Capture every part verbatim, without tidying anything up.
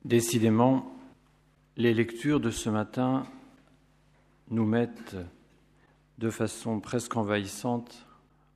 Décidément, les lectures de ce matin nous mettent de façon presque envahissante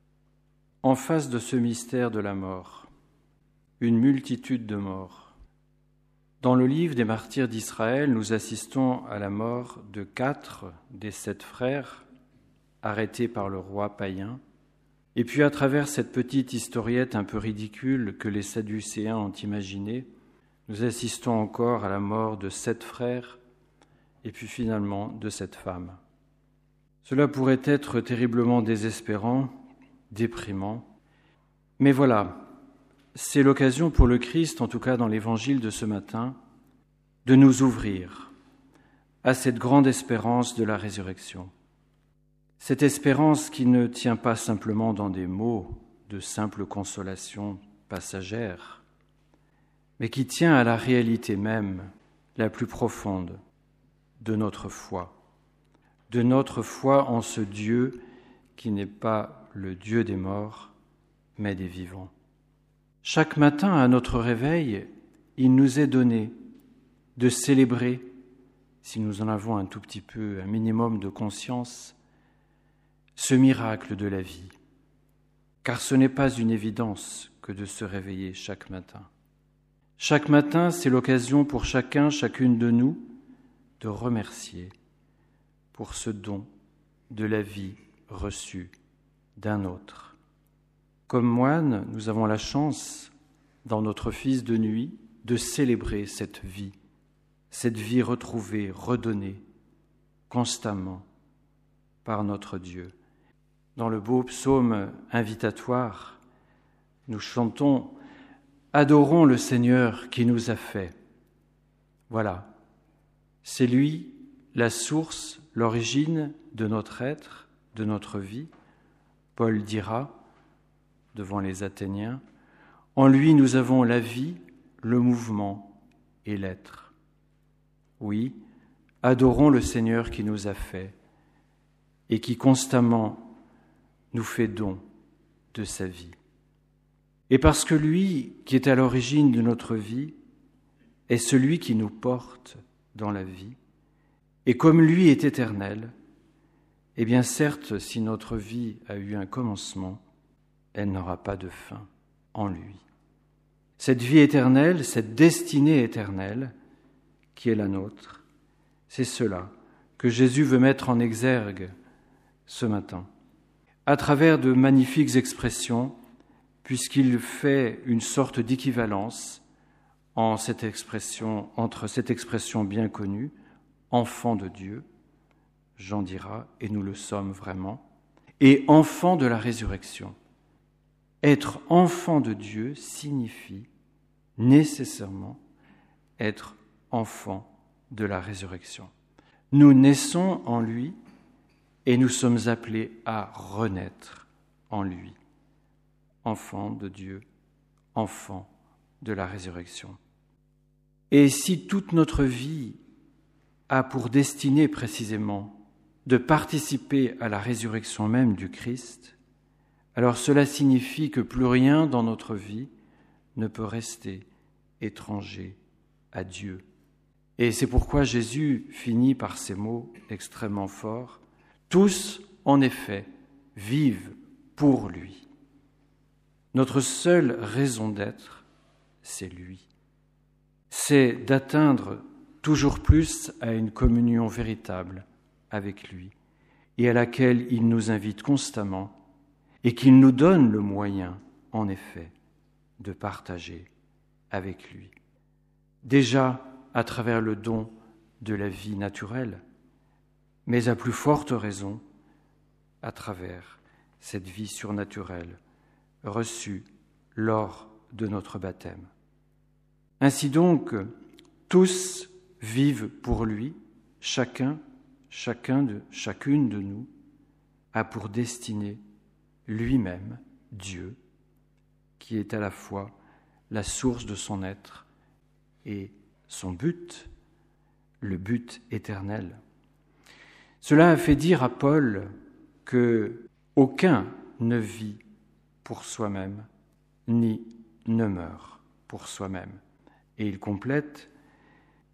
en face de ce mystère de la mort, une multitude de morts. Dans le livre des martyrs d'Israël, nous assistons à la mort de quatre des sept frères arrêtés par le roi païen. Et puis à travers cette petite historiette un peu ridicule que les Sadducéens ont imaginée, nous assistons encore à la mort de sept frères et puis finalement de cette femme. Cela pourrait être terriblement désespérant, déprimant, mais voilà, c'est l'occasion pour le Christ, en tout cas dans l'évangile de ce matin, de nous ouvrir à cette grande espérance de la résurrection. Cette espérance qui ne tient pas simplement dans des mots de simple consolation passagère, mais qui tient à la réalité même, la plus profonde, de notre foi, de notre foi en ce Dieu qui n'est pas le Dieu des morts, mais des vivants. Chaque matin, à notre réveil, il nous est donné de célébrer, si nous en avons un tout petit peu, un minimum de conscience, ce miracle de la vie, car ce n'est pas une évidence que de se réveiller chaque matin. Chaque matin, c'est l'occasion pour chacun, chacune de nous, de remercier pour ce don de la vie reçue d'un autre. Comme moines, nous avons la chance, dans notre Fils de nuit, de célébrer cette vie, cette vie retrouvée, redonnée, constamment, par notre Dieu. Dans le beau psaume invitatoire, nous chantons « Adorons le Seigneur qui nous a fait ». Voilà, c'est lui la source, l'origine de notre être, de notre vie. Paul dira, devant les Athéniens, « En lui nous avons la vie, le mouvement et l'être ». Oui, adorons le Seigneur qui nous a fait et qui constamment nous fait don de sa vie. Et parce que lui, qui est à l'origine de notre vie, est celui qui nous porte dans la vie, et comme lui est éternel, eh bien certes, si notre vie a eu un commencement, elle n'aura pas de fin en lui. Cette vie éternelle, cette destinée éternelle, qui est la nôtre, c'est cela que Jésus veut mettre en exergue ce matin, à travers de magnifiques expressions, puisqu'il fait une sorte d'équivalence en cette expression, entre cette expression bien connue, enfant de Dieu, Jean dira, et nous le sommes vraiment, et enfant de la résurrection. Être enfant de Dieu signifie nécessairement être enfant de la résurrection. Nous naissons en lui et nous sommes appelés à renaître en lui. Enfant de Dieu, enfant de la résurrection. Et si toute notre vie a pour destinée précisément de participer à la résurrection même du Christ, alors cela signifie que plus rien dans notre vie ne peut rester étranger à Dieu. Et c'est pourquoi Jésus finit par ces mots extrêmement forts. Tous, en effet, vivent pour lui. Notre seule raison d'être, c'est lui. C'est d'atteindre toujours plus à une communion véritable avec lui et à laquelle il nous invite constamment et qu'il nous donne le moyen, en effet, de partager avec lui. Déjà à travers le don de la vie naturelle, mais à plus forte raison à travers cette vie surnaturelle reçue lors de notre baptême. Ainsi donc, tous vivent pour lui, chacun, chacun de, chacune de nous a pour destinée lui-même, Dieu, qui est à la fois la source de son être et son but, le but éternel. Cela a fait dire à Paul que aucun ne vit pour soi-même, ni ne meurt pour soi-même. Et il complète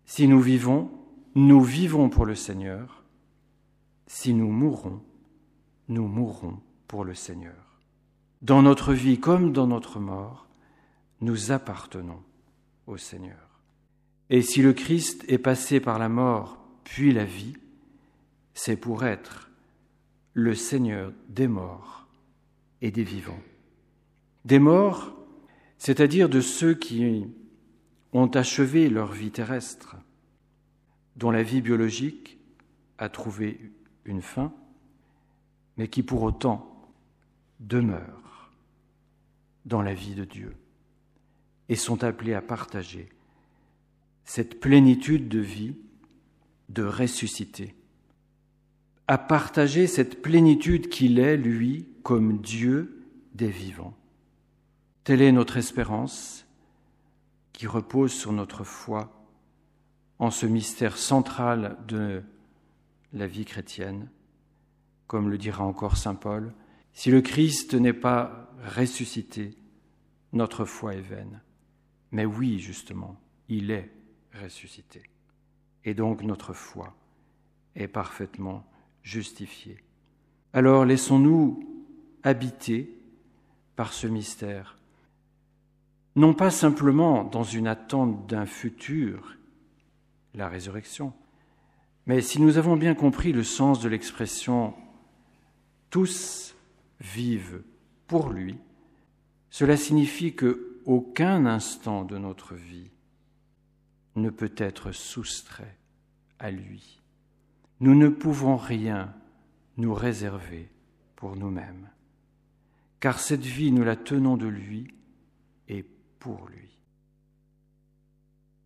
Si nous vivons, nous vivons pour le Seigneur. Si nous mourons, nous mourrons pour le Seigneur. Dans notre vie comme dans notre mort, nous appartenons au Seigneur. Et si le Christ est passé par la mort puis la vie, c'est pour être le Seigneur des morts et des vivants. Des morts, c'est-à-dire de ceux qui ont achevé leur vie terrestre, dont la vie biologique a trouvé une fin, mais qui pour autant demeurent dans la vie de Dieu et sont appelés à partager cette plénitude de vie, de ressuscité, à partager cette plénitude qu'il est, lui, comme Dieu des vivants. Telle est notre espérance qui repose sur notre foi en ce mystère central de la vie chrétienne. Comme le dira encore saint Paul, si le Christ n'est pas ressuscité, notre foi est vaine. Mais oui, justement, il est ressuscité. Et donc notre foi est parfaitement justifiée. Alors laissons-nous habiter par ce mystère, non pas simplement dans une attente d'un futur, la résurrection, mais si nous avons bien compris le sens de l'expression « tous vivent pour lui », cela signifie qu'aucun instant de notre vie ne peut être soustrait à lui. Nous ne pouvons rien nous réserver pour nous-mêmes, car cette vie, nous la tenons de lui et pour lui.